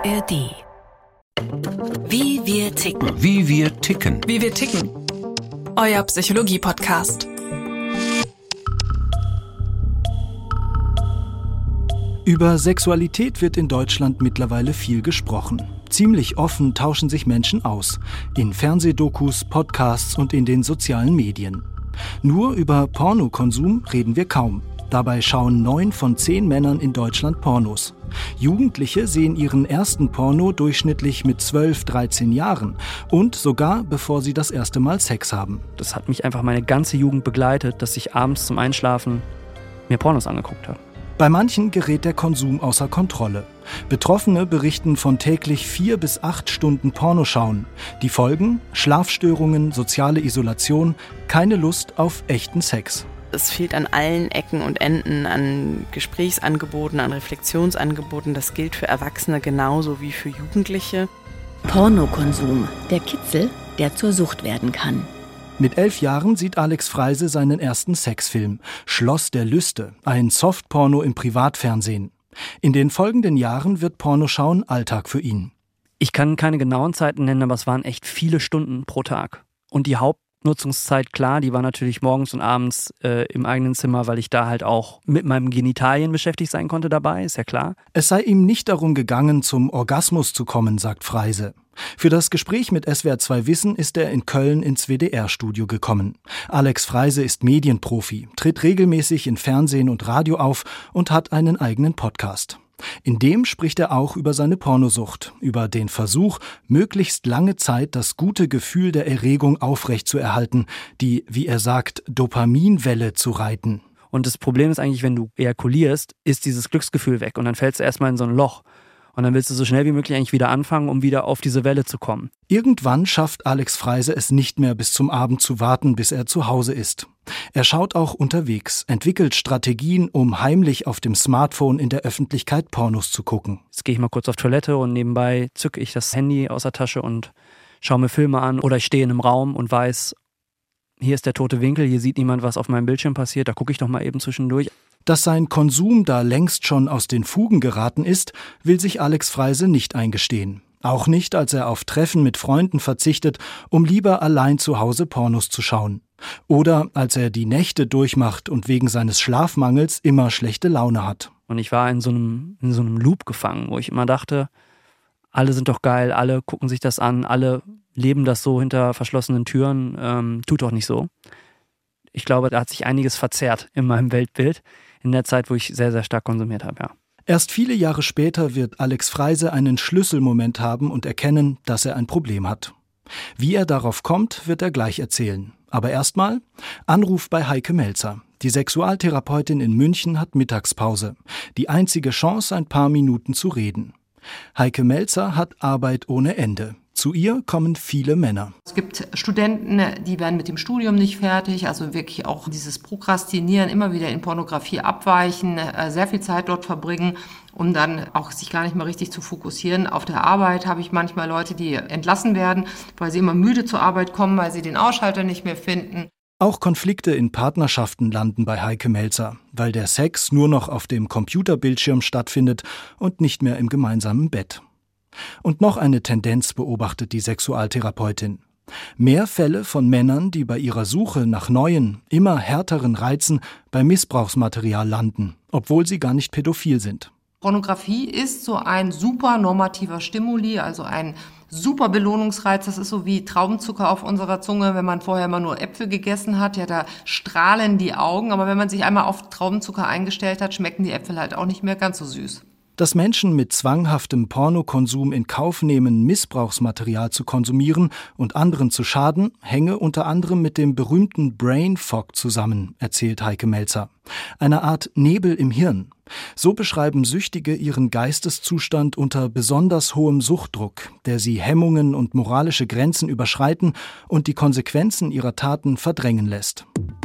ARD. Wie wir ticken. Wie wir ticken. Wie wir ticken. Euer Psychologie-Podcast. Über Sexualität wird in Deutschland mittlerweile viel gesprochen. Ziemlich offen tauschen sich Menschen aus. In Fernsehdokus, Podcasts und in den sozialen Medien. Nur über Pornokonsum reden wir kaum. Dabei schauen 9 von 10 Männern in Deutschland Pornos. Jugendliche sehen ihren ersten Porno durchschnittlich mit 12, 13 Jahren und sogar bevor sie das erste Mal Sex haben. Das hat mich einfach meine ganze Jugend begleitet, dass ich abends zum Einschlafen mir Pornos angeguckt habe. Bei manchen gerät der Konsum außer Kontrolle. Betroffene berichten von täglich 4 bis 8 Stunden Pornoschauen. Die Folgen? Schlafstörungen, soziale Isolation, keine Lust auf echten Sex. Es fehlt an allen Ecken und Enden an Gesprächsangeboten, an Reflexionsangeboten. Das gilt für Erwachsene genauso wie für Jugendliche. Pornokonsum, der Kitzel, der zur Sucht werden kann. Mit 11 Jahren sieht Alex Freise seinen ersten Sexfilm, Schloss der Lüste, ein Softporno im Privatfernsehen. In den folgenden Jahren wird Pornoschauen Alltag für ihn. Ich kann keine genauen Zeiten nennen, aber es waren echt viele Stunden pro Tag. Und die Hauptnutzungszeit, klar, die war natürlich morgens und abends im eigenen Zimmer, weil ich da halt auch mit meinem Genitalien beschäftigt sein konnte dabei, ist ja klar. Es sei ihm nicht darum gegangen, zum Orgasmus zu kommen, sagt Freise. Für das Gespräch mit SWR 2 Wissen ist er in Köln ins WDR-Studio gekommen. Alex Freise ist Medienprofi, tritt regelmäßig in Fernsehen und Radio auf und hat einen eigenen Podcast. In dem spricht er auch über seine Pornosucht, über den Versuch, möglichst lange Zeit das gute Gefühl der Erregung aufrechtzuerhalten, die, wie er sagt, Dopaminwelle zu reiten. Und das Problem ist eigentlich, wenn du ejakulierst, ist dieses Glücksgefühl weg und dann fällst du erstmal in so ein Loch. Und dann willst du so schnell wie möglich eigentlich wieder anfangen, um wieder auf diese Welle zu kommen. Irgendwann schafft Alex Freise es nicht mehr, bis zum Abend zu warten, bis er zu Hause ist. Er schaut auch unterwegs, entwickelt Strategien, um heimlich auf dem Smartphone in der Öffentlichkeit Pornos zu gucken. Jetzt gehe ich mal kurz auf Toilette und nebenbei zücke ich das Handy aus der Tasche und schaue mir Filme an. Oder ich stehe in einem Raum und weiß, hier ist der tote Winkel, hier sieht niemand, was auf meinem Bildschirm passiert, da gucke ich doch mal eben zwischendurch. Dass sein Konsum da längst schon aus den Fugen geraten ist, will sich Alex Freise nicht eingestehen. Auch nicht, als er auf Treffen mit Freunden verzichtet, um lieber allein zu Hause Pornos zu schauen. Oder als er die Nächte durchmacht und wegen seines Schlafmangels immer schlechte Laune hat. Und ich war in so einem Loop gefangen, wo ich immer dachte, alle sind doch geil, alle gucken sich das an, alle leben das so hinter verschlossenen Türen, tut doch nicht so. Ich glaube, da hat sich einiges verzerrt in meinem Weltbild in der Zeit, wo ich sehr, sehr stark konsumiert habe, ja. Erst viele Jahre später wird Alex Freise einen Schlüsselmoment haben und erkennen, dass er ein Problem hat. Wie er darauf kommt, wird er gleich erzählen. Aber erstmal Anruf bei Heike Melzer. Die Sexualtherapeutin in München hat Mittagspause. Die einzige Chance, ein paar Minuten zu reden. Heike Melzer hat Arbeit ohne Ende. Zu ihr kommen viele Männer. Es gibt Studenten, die werden mit dem Studium nicht fertig, also wirklich auch dieses Prokrastinieren, immer wieder in Pornografie abweichen, sehr viel Zeit dort verbringen, um dann auch sich gar nicht mehr richtig zu fokussieren. Auf der Arbeit habe ich manchmal Leute, die entlassen werden, weil sie immer müde zur Arbeit kommen, weil sie den Ausschalter nicht mehr finden. Auch Konflikte in Partnerschaften landen bei Heike Melzer, weil der Sex nur noch auf dem Computerbildschirm stattfindet und nicht mehr im gemeinsamen Bett. Und noch eine Tendenz beobachtet die Sexualtherapeutin. Mehr Fälle von Männern, die bei ihrer Suche nach neuen, immer härteren Reizen bei Missbrauchsmaterial landen, obwohl sie gar nicht pädophil sind. Pornografie ist so ein super normativer Stimuli, also ein super Belohnungsreiz. Das ist so wie Traubenzucker auf unserer Zunge, wenn man vorher immer nur Äpfel gegessen hat. Ja, da strahlen die Augen. Aber wenn man sich einmal auf Traubenzucker eingestellt hat, schmecken die Äpfel halt auch nicht mehr ganz so süß. Dass Menschen mit zwanghaftem Pornokonsum in Kauf nehmen, Missbrauchsmaterial zu konsumieren und anderen zu schaden, hänge unter anderem mit dem berühmten Brain Fog zusammen, erzählt Heike Melzer. Eine Art Nebel im Hirn. So beschreiben Süchtige ihren Geisteszustand unter besonders hohem Suchtdruck, der sie Hemmungen und moralische Grenzen überschreiten und die Konsequenzen ihrer Taten verdrängen lässt.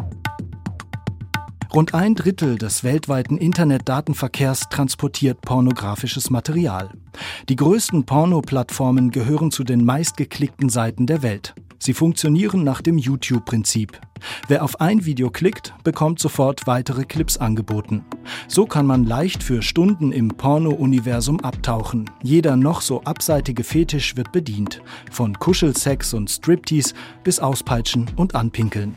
Rund 1/3 des weltweiten Internetdatenverkehrs transportiert pornografisches Material. Die größten Porno-Plattformen gehören zu den meistgeklickten Seiten der Welt. Sie funktionieren nach dem YouTube-Prinzip. Wer auf ein Video klickt, bekommt sofort weitere Clips angeboten. So kann man leicht für Stunden im Porno-Universum abtauchen. Jeder noch so abseitige Fetisch wird bedient. Von Kuschelsex und Striptease bis Auspeitschen und Anpinkeln.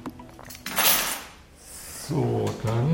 So, dann.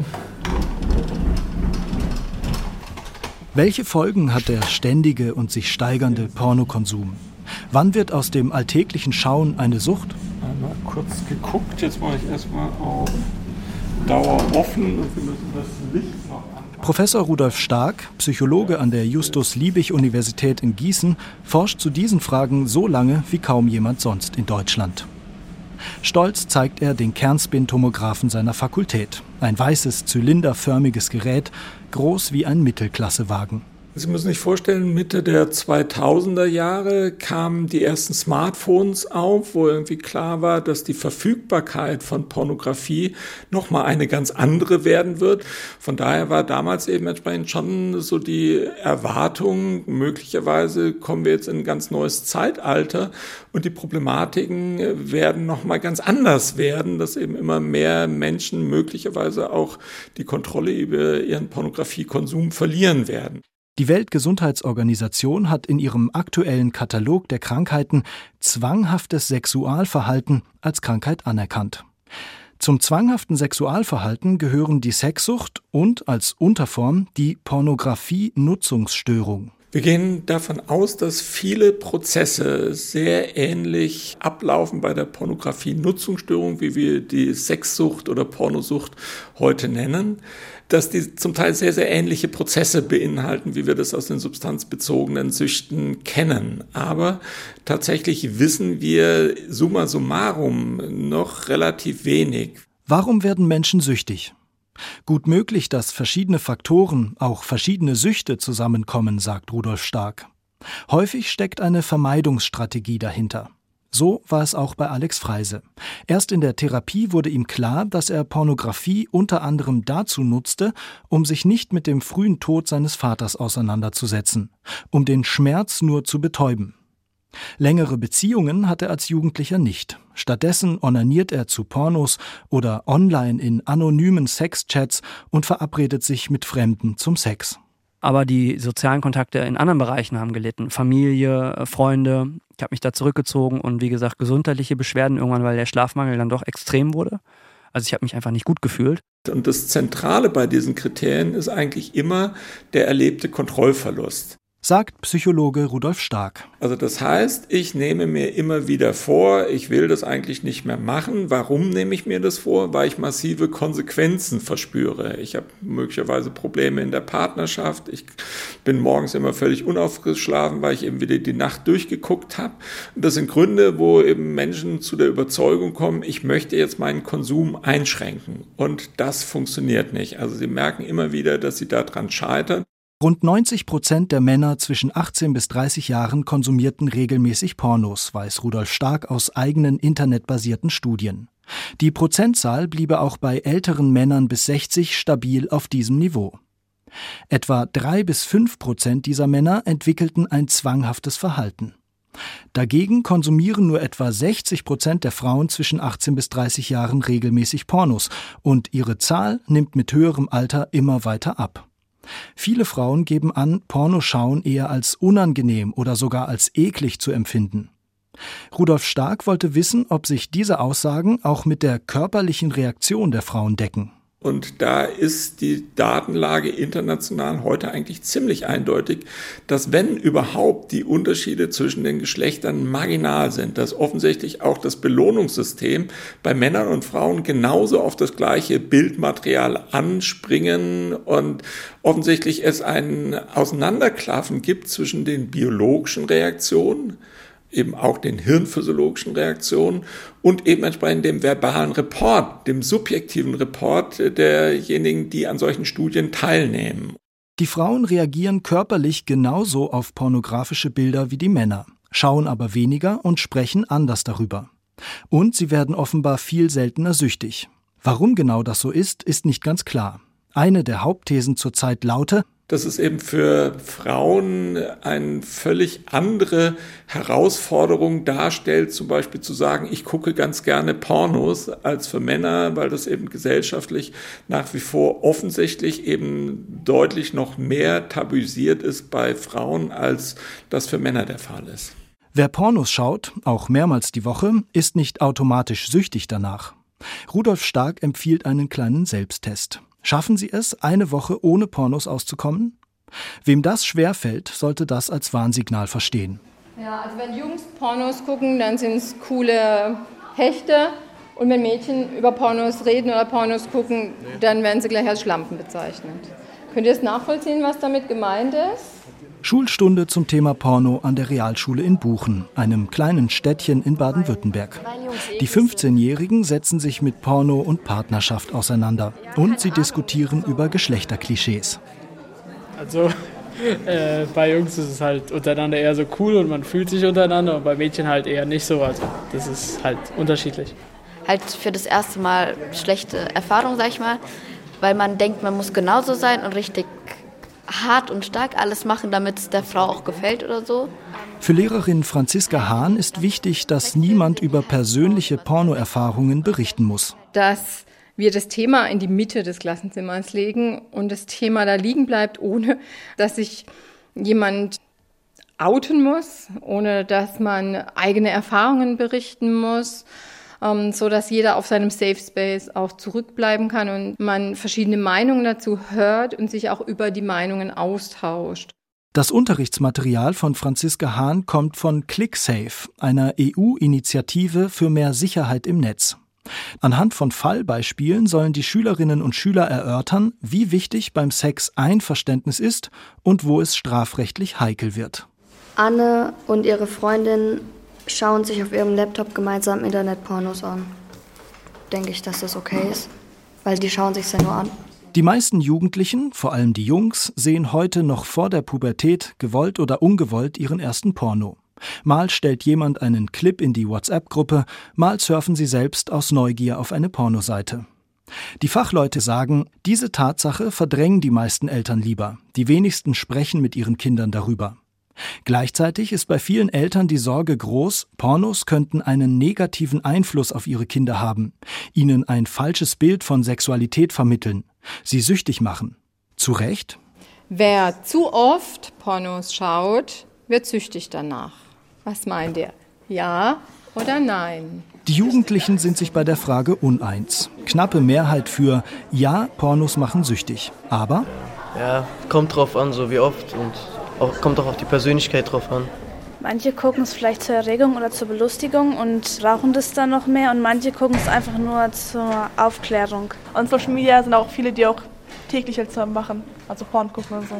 Welche Folgen hat der ständige und sich steigernde Pornokonsum? Wann wird aus dem alltäglichen Schauen eine Sucht? Einmal kurz geguckt, jetzt mache ich erstmal auf Dauer offen und wir müssen das Licht noch anmachen. Professor Rudolf Stark, Psychologe an der Justus-Liebig-Universität in Gießen, forscht zu diesen Fragen so lange wie kaum jemand sonst in Deutschland. Stolz zeigt er den Kernspintomographen seiner Fakultät. Ein weißes, zylinderförmiges Gerät, groß wie ein Mittelklassewagen. Sie müssen sich vorstellen, Mitte der 2000er Jahre kamen die ersten Smartphones auf, wo irgendwie klar war, dass die Verfügbarkeit von Pornografie nochmal eine ganz andere werden wird. Von daher war damals eben entsprechend schon so die Erwartung, möglicherweise kommen wir jetzt in ein ganz neues Zeitalter und die Problematiken werden nochmal ganz anders werden, dass eben immer mehr Menschen möglicherweise auch die Kontrolle über ihren Pornografiekonsum verlieren werden. Die Weltgesundheitsorganisation hat in ihrem aktuellen Katalog der Krankheiten zwanghaftes Sexualverhalten als Krankheit anerkannt. Zum zwanghaften Sexualverhalten gehören die Sexsucht und als Unterform die Pornografie-Nutzungsstörung. Wir gehen davon aus, dass viele Prozesse sehr ähnlich ablaufen bei der Pornografie-Nutzungsstörung, wie wir die Sexsucht oder Pornosucht heute nennen, dass die zum Teil sehr, sehr ähnliche Prozesse beinhalten, wie wir das aus den substanzbezogenen Süchten kennen. Aber tatsächlich wissen wir summa summarum noch relativ wenig. Warum werden Menschen süchtig? Gut möglich, dass verschiedene Faktoren, auch verschiedene Süchte zusammenkommen, sagt Rudolf Stark. Häufig steckt eine Vermeidungsstrategie dahinter. So war es auch bei Alex Freise. Erst in der Therapie wurde ihm klar, dass er Pornografie unter anderem dazu nutzte, um sich nicht mit dem frühen Tod seines Vaters auseinanderzusetzen, um den Schmerz nur zu betäuben. Längere Beziehungen hat er als Jugendlicher nicht. Stattdessen onaniert er zu Pornos oder online in anonymen Sexchats und verabredet sich mit Fremden zum Sex. Aber die sozialen Kontakte in anderen Bereichen haben gelitten. Familie, Freunde. Ich habe mich da zurückgezogen und wie gesagt, gesundheitliche Beschwerden irgendwann, weil der Schlafmangel dann doch extrem wurde. Also ich habe mich einfach nicht gut gefühlt. Und das Zentrale bei diesen Kriterien ist eigentlich immer der erlebte Kontrollverlust. Sagt Psychologe Rudolf Stark. Also das heißt, ich nehme mir immer wieder vor, ich will das eigentlich nicht mehr machen. Warum nehme ich mir das vor? Weil ich massive Konsequenzen verspüre. Ich habe möglicherweise Probleme in der Partnerschaft. Ich bin morgens immer völlig unaufgeschlafen, weil ich eben wieder die Nacht durchgeguckt habe. Und das sind Gründe, wo eben Menschen zu der Überzeugung kommen, ich möchte jetzt meinen Konsum einschränken. Und das funktioniert nicht. Also sie merken immer wieder, dass sie daran scheitern. Rund 90% der Männer zwischen 18 bis 30 Jahren konsumierten regelmäßig Pornos, weiß Rudolf Stark aus eigenen internetbasierten Studien. Die Prozentzahl bliebe auch bei älteren Männern bis 60 stabil auf diesem Niveau. Etwa 3-5% dieser Männer entwickelten ein zwanghaftes Verhalten. Dagegen konsumieren nur etwa 60% der Frauen zwischen 18 bis 30 Jahren regelmäßig Pornos und ihre Zahl nimmt mit höherem Alter immer weiter ab. Viele Frauen geben an, Pornoschauen eher als unangenehm oder sogar als eklig zu empfinden. Rudolf Stark wollte wissen, ob sich diese Aussagen auch mit der körperlichen Reaktion der Frauen decken. Und da ist die Datenlage international heute eigentlich ziemlich eindeutig, dass wenn überhaupt die Unterschiede zwischen den Geschlechtern marginal sind, dass offensichtlich auch das Belohnungssystem bei Männern und Frauen genauso auf das gleiche Bildmaterial anspringen und offensichtlich es ein Auseinanderklaffen gibt zwischen den biologischen Reaktionen, eben auch den hirnphysiologischen Reaktionen und eben entsprechend dem verbalen Report, dem subjektiven Report derjenigen, die an solchen Studien teilnehmen. Die Frauen reagieren körperlich genauso auf pornografische Bilder wie die Männer, schauen aber weniger und sprechen anders darüber. Und sie werden offenbar viel seltener süchtig. Warum genau das so ist, ist nicht ganz klar. Eine der Hauptthesen zurzeit lautet, dass es eben für Frauen eine völlig andere Herausforderung darstellt, zum Beispiel zu sagen, ich gucke ganz gerne Pornos, als für Männer, weil das eben gesellschaftlich nach wie vor offensichtlich eben deutlich noch mehr tabuisiert ist bei Frauen, als das für Männer der Fall ist. Wer Pornos schaut, auch mehrmals die Woche, ist nicht automatisch süchtig danach. Rudolf Stark empfiehlt einen kleinen Selbsttest. Schaffen Sie es, eine Woche ohne Pornos auszukommen? Wem das schwerfällt, sollte das als Warnsignal verstehen. Ja, also wenn Jungs Pornos gucken, dann sind es coole Hechte. Und wenn Mädchen über Pornos reden oder Pornos gucken, dann werden sie gleich als Schlampen bezeichnet. Könnt ihr es nachvollziehen, was damit gemeint ist? Schulstunde zum Thema Porno an der Realschule in Buchen, einem kleinen Städtchen in Baden-Württemberg. Die 15-Jährigen setzen sich mit Porno und Partnerschaft auseinander und sie diskutieren über Geschlechterklischees. Also bei Jungs ist es halt untereinander eher so cool und man fühlt sich untereinander und bei Mädchen halt eher nicht so. Also das ist halt unterschiedlich. Halt für das erste Mal schlechte Erfahrung, sag ich mal, weil man denkt, man muss genauso sein und richtig hart und stark alles machen, damit es der Frau auch gefällt oder so. Für Lehrerin Franziska Hahn ist wichtig, dass niemand über persönliche Pornoerfahrungen berichten muss. Dass wir das Thema in die Mitte des Klassenzimmers legen und das Thema da liegen bleibt, ohne dass sich jemand outen muss, ohne dass man eigene Erfahrungen berichten muss, so dass jeder auf seinem Safe Space auch zurückbleiben kann und man verschiedene Meinungen dazu hört und sich auch über die Meinungen austauscht. Das Unterrichtsmaterial von Franziska Hahn kommt von ClickSafe, einer EU-Initiative für mehr Sicherheit im Netz. Anhand von Fallbeispielen sollen die Schülerinnen und Schüler erörtern, wie wichtig beim Sex Einverständnis ist und wo es strafrechtlich heikel wird. Anne und ihre Freundin schauen sich auf ihrem Laptop gemeinsam Internetpornos an. Denke ich, dass das okay ist, weil die schauen sich ja nur an. Die meisten Jugendlichen, vor allem die Jungs, sehen heute noch vor der Pubertät, gewollt oder ungewollt, ihren ersten Porno. Mal stellt jemand einen Clip in die WhatsApp-Gruppe, mal surfen sie selbst aus Neugier auf eine Pornoseite. Die Fachleute sagen, diese Tatsache verdrängen die meisten Eltern lieber. Die wenigsten sprechen mit ihren Kindern darüber. Gleichzeitig ist bei vielen Eltern die Sorge groß, Pornos könnten einen negativen Einfluss auf ihre Kinder haben, ihnen ein falsches Bild von Sexualität vermitteln, sie süchtig machen. Zu Recht? Wer zu oft Pornos schaut, wird süchtig danach. Was meint ihr? Ja oder nein? Die Jugendlichen sind sich bei der Frage uneins. Knappe Mehrheit für ja, Pornos machen süchtig. Aber? Ja, kommt drauf an, so wie oft und kommt auch auf die Persönlichkeit drauf an. Manche gucken es vielleicht zur Erregung oder zur Belustigung und rauchen das dann noch mehr und manche gucken es einfach nur zur Aufklärung. Und Social Media sind auch viele, die auch täglich jetzt machen, also Porn gucken und so.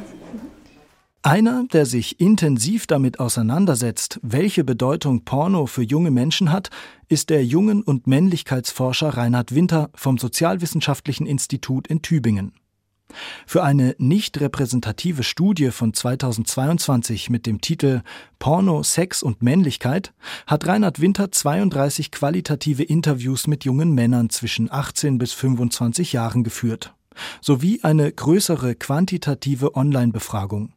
Einer, der sich intensiv damit auseinandersetzt, welche Bedeutung Porno für junge Menschen hat, ist der Jungen- und Männlichkeitsforscher Reinhard Winter vom Sozialwissenschaftlichen Institut in Tübingen. Für eine nicht repräsentative Studie von 2022 mit dem Titel Porno, Sex und Männlichkeit hat Reinhard Winter 32 qualitative Interviews mit jungen Männern zwischen 18 bis 25 Jahren geführt, sowie eine größere quantitative Online-Befragung.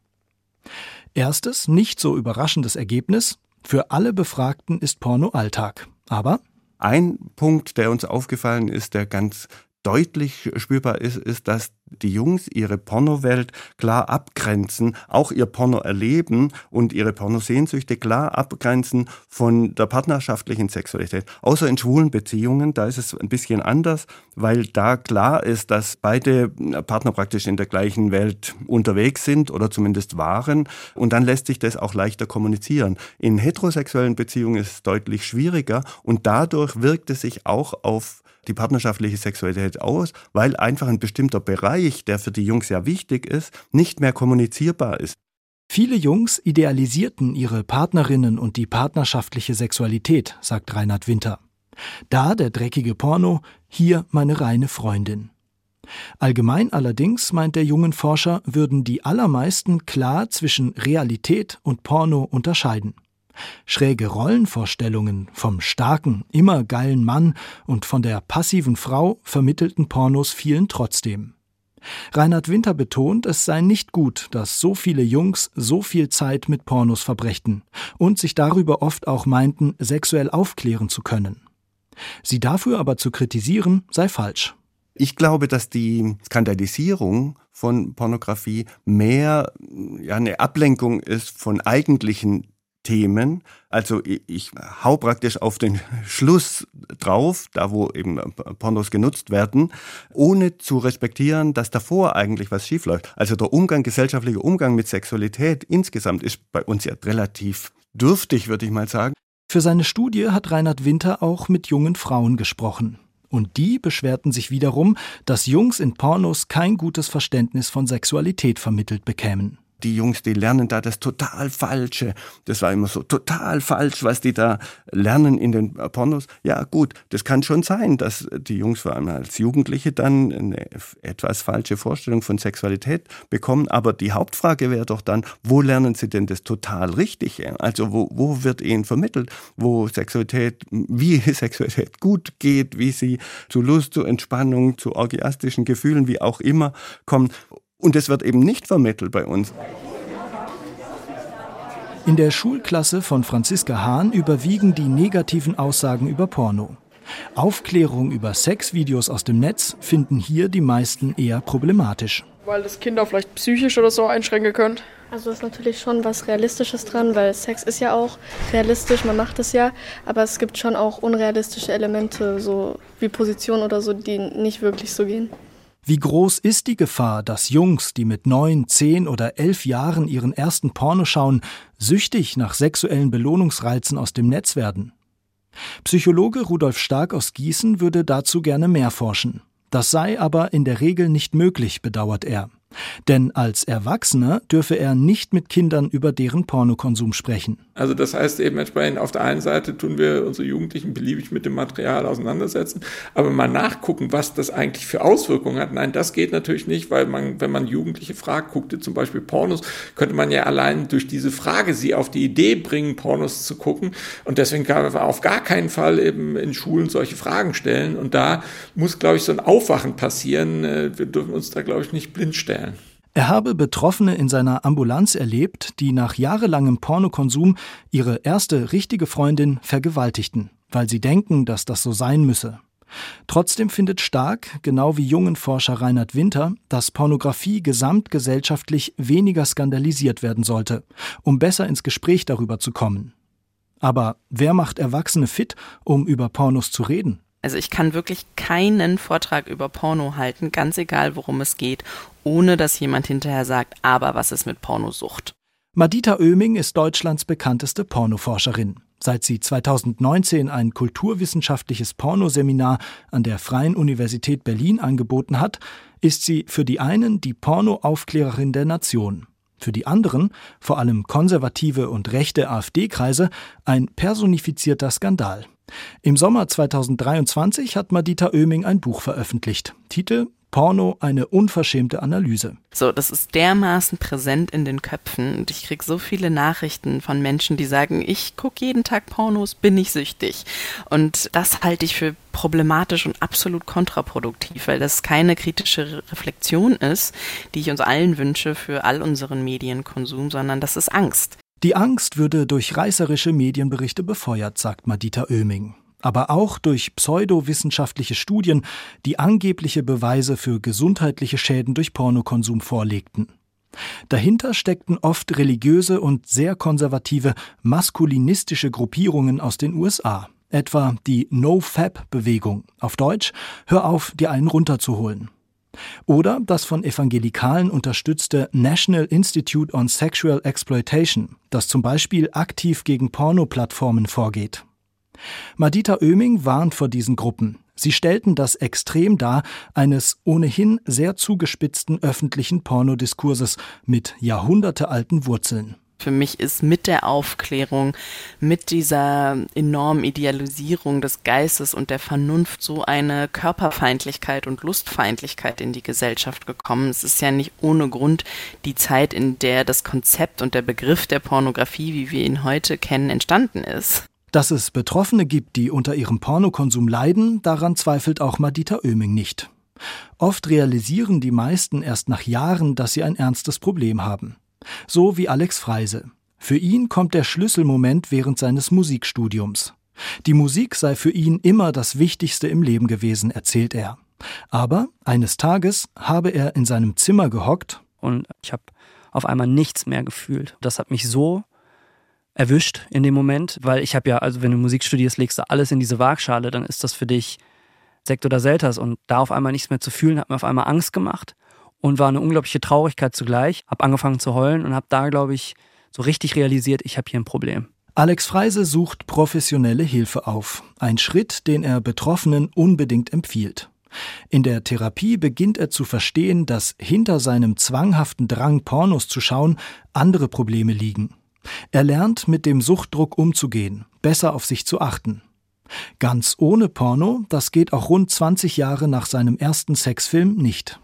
Erstes, nicht so überraschendes Ergebnis: Für alle Befragten ist Porno Alltag. Aber ein Punkt, der uns aufgefallen ist, der ganz deutlich spürbar ist, dass die Jungs ihre Pornowelt klar abgrenzen, auch ihr Porno erleben und ihre Pornosehnsüchte klar abgrenzen von der partnerschaftlichen Sexualität. Außer in schwulen Beziehungen, da ist es ein bisschen anders, weil da klar ist, dass beide Partner praktisch in der gleichen Welt unterwegs sind oder zumindest waren und dann lässt sich das auch leichter kommunizieren. In heterosexuellen Beziehungen ist es deutlich schwieriger und dadurch wirkt es sich auch auf die partnerschaftliche Sexualität aus, weil einfach ein bestimmter Bereich, der für die Jungs ja wichtig ist, nicht mehr kommunizierbar ist. Viele Jungs idealisierten ihre Partnerinnen und die partnerschaftliche Sexualität, sagt Reinhard Winter. Da der dreckige Porno, hier meine reine Freundin. Allgemein allerdings, meint der jungen Forscher, würden die allermeisten klar zwischen Realität und Porno unterscheiden. Schräge Rollenvorstellungen vom starken, immer geilen Mann und von der passiven Frau vermittelten Pornos vielen trotzdem. Reinhard Winter betont, es sei nicht gut, dass so viele Jungs so viel Zeit mit Pornos verbrächten und sich darüber oft auch meinten, sexuell aufklären zu können. Sie dafür aber zu kritisieren, sei falsch. Ich glaube, dass die Skandalisierung von Pornografie mehr eine Ablenkung ist von eigentlichen Themen. Also ich hau praktisch auf den Schluss drauf, da wo eben Pornos genutzt werden, ohne zu respektieren, dass davor eigentlich was schiefläuft. Also der gesellschaftliche Umgang mit Sexualität insgesamt ist bei uns ja relativ dürftig, würde ich mal sagen. Für seine Studie hat Reinhard Winter auch mit jungen Frauen gesprochen. Und die beschwerten sich wiederum, dass Jungs in Pornos kein gutes Verständnis von Sexualität vermittelt bekämen. Die Jungs, die lernen da das total Falsche. Das war immer so total falsch, was die da lernen in den Pornos. Ja gut, das kann schon sein, dass die Jungs vor allem als Jugendliche dann eine etwas falsche Vorstellung von Sexualität bekommen. Aber die Hauptfrage wäre doch dann, wo lernen sie denn das total Richtige? Also wo wird ihnen vermittelt, wie Sexualität gut geht, wie sie zu Lust, zu Entspannung, zu orgiastischen Gefühlen, wie auch immer kommen. Und es wird eben nicht vermittelt bei uns. In der Schulklasse von Franziska Hahn überwiegen die negativen Aussagen über Porno. Aufklärung über Sexvideos aus dem Netz finden hier die meisten eher problematisch. Weil das Kinder vielleicht psychisch oder so einschränken können. Also ist natürlich schon was Realistisches dran, weil Sex ist ja auch realistisch, man macht es ja, aber es gibt schon auch unrealistische Elemente, so wie Positionen oder so, die nicht wirklich so gehen. Wie groß ist die Gefahr, dass Jungs, die mit 9, 10 oder 11 Jahren ihren ersten Porno schauen, süchtig nach sexuellen Belohnungsreizen aus dem Netz werden? Psychologe Rudolf Stark aus Gießen würde dazu gerne mehr forschen. Das sei aber in der Regel nicht möglich, bedauert er. Denn als Erwachsener dürfe er nicht mit Kindern über deren Pornokonsum sprechen. Also das heißt eben entsprechend, auf der einen Seite tun wir unsere Jugendlichen beliebig mit dem Material auseinandersetzen, aber mal nachgucken, was das eigentlich für Auswirkungen hat. Nein, das geht natürlich nicht, weil wenn man Jugendliche fragt, guckte zum Beispiel Pornos, könnte man ja allein durch diese Frage sie auf die Idee bringen, Pornos zu gucken. Und deswegen kann man auf gar keinen Fall eben in Schulen solche Fragen stellen. Und da muss, glaube ich, so ein Aufwachen passieren. Wir dürfen uns da, glaube ich, nicht blind stellen. Er habe Betroffene in seiner Ambulanz erlebt, die nach jahrelangem Pornokonsum ihre erste richtige Freundin vergewaltigten, weil sie denken, dass das so sein müsse. Trotzdem findet Stark, genau wie jungen Forscher Reinhard Winter, dass Pornografie gesamtgesellschaftlich weniger skandalisiert werden sollte, um besser ins Gespräch darüber zu kommen. Aber wer macht Erwachsene fit, um über Pornos zu reden? Also ich kann wirklich keinen Vortrag über Porno halten, ganz egal worum es geht, ohne dass jemand hinterher sagt, aber was ist mit Pornosucht? Madita Oeming ist Deutschlands bekannteste Pornoforscherin. Seit sie 2019 ein kulturwissenschaftliches Pornoseminar an der Freien Universität Berlin angeboten hat, ist sie für die einen die Pornoaufklärerin der Nation. Für die anderen, vor allem konservative und rechte AfD-Kreise, ein personifizierter Skandal. Im Sommer 2023 hat Madita Oeming ein Buch veröffentlicht. Titel: Porno, eine unverschämte Analyse. So, das ist dermaßen präsent in den Köpfen und ich kriege so viele Nachrichten von Menschen, die sagen, ich gucke jeden Tag Pornos, bin ich süchtig. Und das halte ich für problematisch und absolut kontraproduktiv, weil das keine kritische Reflexion ist, die ich uns allen wünsche für all unseren Medienkonsum, sondern das ist Angst. Die Angst würde durch reißerische Medienberichte befeuert, sagt Madita Oeming. Aber auch durch pseudowissenschaftliche Studien, die angebliche Beweise für gesundheitliche Schäden durch Pornokonsum vorlegten. Dahinter steckten oft religiöse und sehr konservative, maskulinistische Gruppierungen aus den USA. Etwa die No-Fap-Bewegung, auf Deutsch, hör auf, dir einen runterzuholen. Oder das von Evangelikalen unterstützte National Institute on Sexual Exploitation, das zum Beispiel aktiv gegen Pornoplattformen vorgeht. Madita Oeming warnt vor diesen Gruppen. Sie stellten das Extrem dar eines ohnehin sehr zugespitzten öffentlichen Pornodiskurses mit jahrhundertealten Wurzeln. Für mich ist mit der Aufklärung, mit dieser enormen Idealisierung des Geistes und der Vernunft so eine Körperfeindlichkeit und Lustfeindlichkeit in die Gesellschaft gekommen. Es ist ja nicht ohne Grund die Zeit, in der das Konzept und der Begriff der Pornografie, wie wir ihn heute kennen, entstanden ist. Dass es Betroffene gibt, die unter ihrem Pornokonsum leiden, daran zweifelt auch Madita Oeming nicht. Oft realisieren die meisten erst nach Jahren, dass sie ein ernstes Problem haben. So wie Alex Freise. Für ihn kommt der Schlüsselmoment während seines Musikstudiums. Die Musik sei für ihn immer das Wichtigste im Leben gewesen, erzählt er. Aber eines Tages habe er in seinem Zimmer gehockt und ich habe auf einmal nichts mehr gefühlt. Das hat mich so erwischt in dem Moment, weil ich habe ja, also wenn du Musik studierst, legst du alles in diese Waagschale, dann ist das für dich Sekt oder Selters und da auf einmal nichts mehr zu fühlen, hat mir auf einmal Angst gemacht und war eine unglaubliche Traurigkeit zugleich. Habe angefangen zu heulen und habe da, glaube ich, so richtig realisiert, ich habe hier ein Problem. Alex Freise sucht professionelle Hilfe auf. Ein Schritt, den er Betroffenen unbedingt empfiehlt. In der Therapie beginnt er zu verstehen, dass hinter seinem zwanghaften Drang, Pornos zu schauen, andere Probleme liegen. Er lernt, mit dem Suchtdruck umzugehen, besser auf sich zu achten. Ganz ohne Porno, das geht auch rund 20 Jahre nach seinem ersten Sexfilm nicht.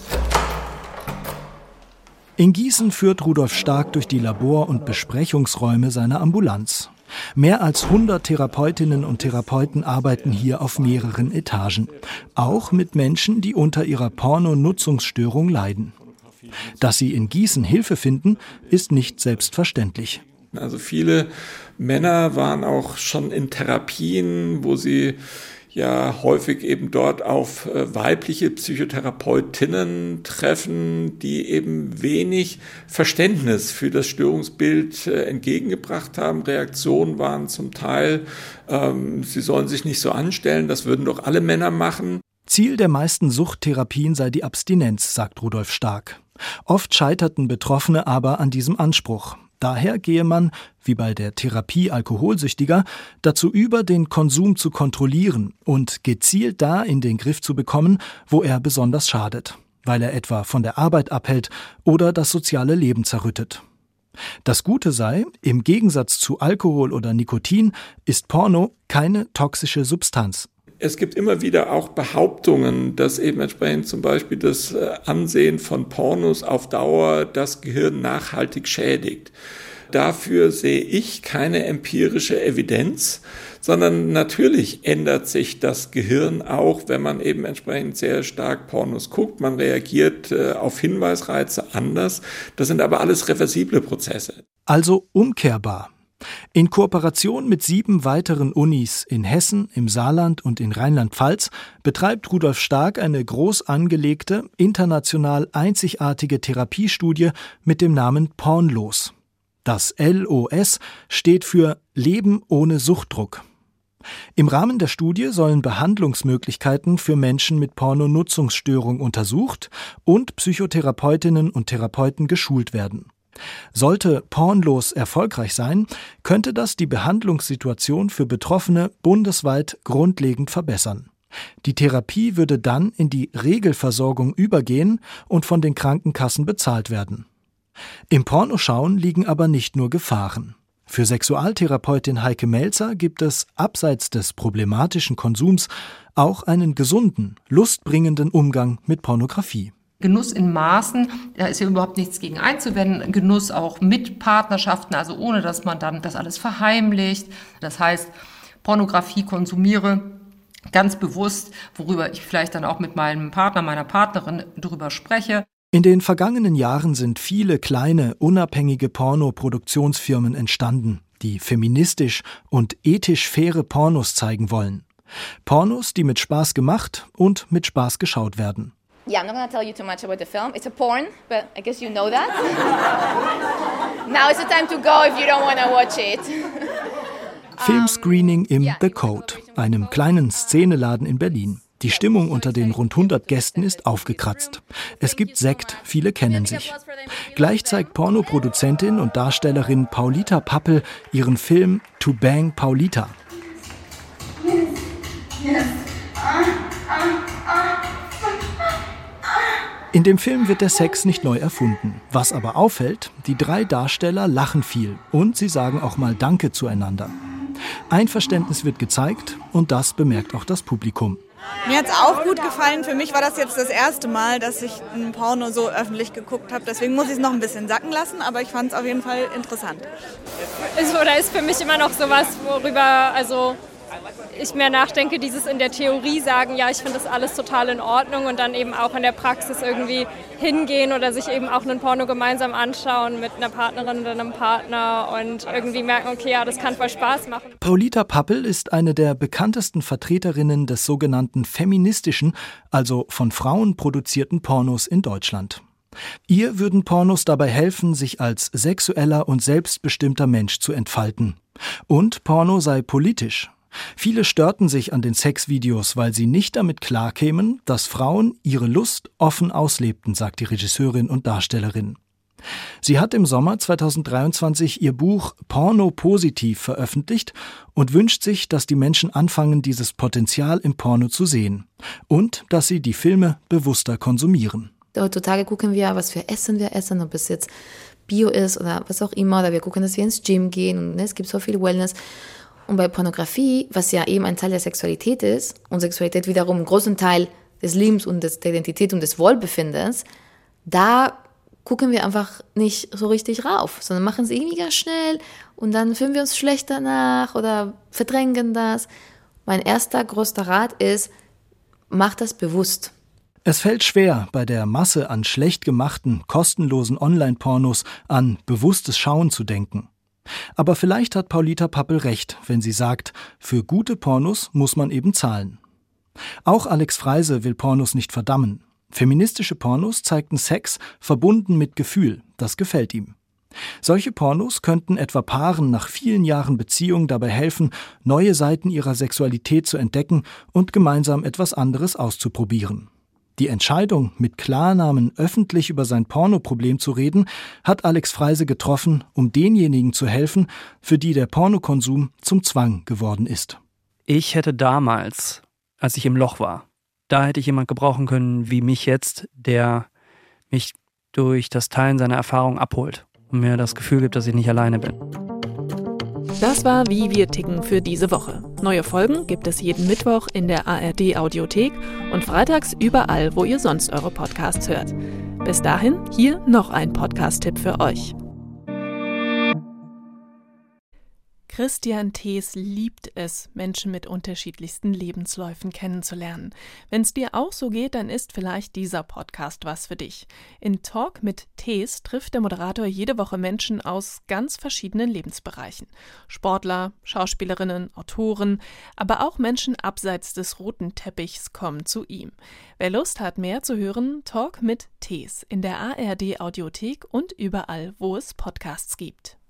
In Gießen führt Rudolf Stark durch die Labor- und Besprechungsräume seiner Ambulanz. Mehr als 100 Therapeutinnen und Therapeuten arbeiten hier auf mehreren Etagen. Auch mit Menschen, die unter ihrer Pornonutzungsstörung leiden. Dass sie in Gießen Hilfe finden, ist nicht selbstverständlich. Also viele Männer waren auch schon in Therapien, wo sie ja häufig eben dort auf weibliche Psychotherapeutinnen treffen, die eben wenig Verständnis für das Störungsbild entgegengebracht haben. Reaktionen waren zum Teil, sie sollen sich nicht so anstellen, das würden doch alle Männer machen. Ziel der meisten Suchttherapien sei die Abstinenz, sagt Rudolf Stark. Oft scheiterten Betroffene aber an diesem Anspruch. Daher gehe man, wie bei der Therapie Alkoholsüchtiger, dazu über, den Konsum zu kontrollieren und gezielt da in den Griff zu bekommen, wo er besonders schadet, weil er etwa von der Arbeit abhält oder das soziale Leben zerrüttet. Das Gute sei, im Gegensatz zu Alkohol oder Nikotin ist Porno keine toxische Substanz. Es gibt immer wieder auch Behauptungen, dass eben entsprechend zum Beispiel das Ansehen von Pornos auf Dauer das Gehirn nachhaltig schädigt. Dafür sehe ich keine empirische Evidenz, sondern natürlich ändert sich das Gehirn auch, wenn man eben entsprechend sehr stark Pornos guckt. Man reagiert auf Hinweisreize anders. Das sind aber alles reversible Prozesse. Also umkehrbar. In Kooperation mit 7 weiteren Unis in Hessen, im Saarland und in Rheinland-Pfalz betreibt Rudolf Stark eine groß angelegte, international einzigartige Therapiestudie mit dem Namen Pornlos. Das LOS steht für Leben ohne Suchtdruck. Im Rahmen der Studie sollen Behandlungsmöglichkeiten für Menschen mit Pornonutzungsstörung untersucht und Psychotherapeutinnen und Therapeuten geschult werden. Sollte Pornlos erfolgreich sein, könnte das die Behandlungssituation für Betroffene bundesweit grundlegend verbessern. Die Therapie würde dann in die Regelversorgung übergehen und von den Krankenkassen bezahlt werden. Im Pornoschauen liegen aber nicht nur Gefahren. Für Sexualtherapeutin Heike Melzer gibt es abseits des problematischen Konsums auch einen gesunden, lustbringenden Umgang mit Pornografie. Genuss in Maßen, da ist ja überhaupt nichts gegen einzuwenden. Genuss auch mit Partnerschaften, also ohne, dass man dann das alles verheimlicht. Das heißt, Pornografie konsumiere ganz bewusst, worüber ich vielleicht dann auch mit meinem Partner, meiner Partnerin drüber spreche. In den vergangenen Jahren sind viele kleine, unabhängige Pornoproduktionsfirmen entstanden, die feministisch und ethisch faire Pornos zeigen wollen. Pornos, die mit Spaß gemacht und mit Spaß geschaut werden. Yeah, I'm not going to tell you too much about the film. It's a porn, but I guess you know that. Now is the time to go if you don't want to watch it. Filmscreening im The Code, einem kleinen Szeneladen in Berlin. Die Stimmung unter den rund 100 Gästen ist aufgekratzt. Es gibt Sekt, viele kennen sich. Gleich zeigt Pornoproduzentin und Darstellerin Paulita Pappel ihren Film To Bang Paulita. In dem Film wird der Sex nicht neu erfunden. Was aber auffällt, die 3 Darsteller lachen viel und sie sagen auch mal Danke zueinander. Einverständnis wird gezeigt und das bemerkt auch das Publikum. Mir hat es auch gut gefallen. Für mich war das jetzt das erste Mal, dass ich ein Porno so öffentlich geguckt habe. Deswegen muss ich es noch ein bisschen sacken lassen, aber ich fand es auf jeden Fall interessant. Oder ist für mich immer noch sowas, worüber, also ich mehr nachdenke, dieses in der Theorie sagen, ja, ich finde das alles total in Ordnung und dann eben auch in der Praxis irgendwie hingehen oder sich eben auch einen Porno gemeinsam anschauen mit einer Partnerin oder einem Partner und irgendwie merken, okay, ja, das kann voll Spaß machen. Paulita Pappel ist eine der bekanntesten Vertreterinnen des sogenannten feministischen, also von Frauen produzierten Pornos in Deutschland. Ihr würden Pornos dabei helfen, sich als sexueller und selbstbestimmter Mensch zu entfalten. Und Porno sei politisch. Viele störten sich an den Sexvideos, weil sie nicht damit klarkämen, dass Frauen ihre Lust offen auslebten, sagt die Regisseurin und Darstellerin. Sie hat im Sommer 2023 ihr Buch Porno positiv veröffentlicht und wünscht sich, dass die Menschen anfangen, dieses Potenzial im Porno zu sehen und dass sie die Filme bewusster konsumieren. Heutzutage gucken wir, was für Essen wir essen, ob es jetzt Bio ist oder was auch immer, oder wir gucken, dass wir ins Gym gehen und es gibt so viel Wellness. Und bei Pornografie, was ja eben ein Teil der Sexualität ist und Sexualität wiederum einen großen Teil des Lebens und der Identität und des Wohlbefindens, da gucken wir einfach nicht so richtig rauf, sondern machen es irgendwie ganz schnell und dann fühlen wir uns schlecht danach oder verdrängen das. Mein erster größter Rat ist, mach das bewusst. Es fällt schwer, bei der Masse an schlecht gemachten, kostenlosen Online-Pornos an bewusstes Schauen zu denken. Aber vielleicht hat Paulita Pappel recht, wenn sie sagt, für gute Pornos muss man eben zahlen. Auch Alex Freise will Pornos nicht verdammen. Feministische Pornos zeigten Sex verbunden mit Gefühl, das gefällt ihm. Solche Pornos könnten etwa Paaren nach vielen Jahren Beziehung dabei helfen, neue Seiten ihrer Sexualität zu entdecken und gemeinsam etwas anderes auszuprobieren. Die Entscheidung, mit Klarnamen öffentlich über sein Pornoproblem zu reden, hat Alex Freise getroffen, um denjenigen zu helfen, für die der Pornokonsum zum Zwang geworden ist. Ich hätte damals, als ich im Loch war, da hätte ich jemand gebrauchen können wie mich jetzt, der mich durch das Teilen seiner Erfahrungen abholt und mir das Gefühl gibt, dass ich nicht alleine bin. Das war Wie wir ticken für diese Woche. Neue Folgen gibt es jeden Mittwoch in der ARD-Audiothek und freitags überall, wo ihr sonst eure Podcasts hört. Bis dahin, hier noch ein Podcast-Tipp für euch. Christian Thees liebt es, Menschen mit unterschiedlichsten Lebensläufen kennenzulernen. Wenn es dir auch so geht, dann ist vielleicht dieser Podcast was für dich. In Talk mit Thees trifft der Moderator jede Woche Menschen aus ganz verschiedenen Lebensbereichen. Sportler, Schauspielerinnen, Autoren, aber auch Menschen abseits des roten Teppichs kommen zu ihm. Wer Lust hat, mehr zu hören, Talk mit Thees in der ARD-Audiothek und überall, wo es Podcasts gibt.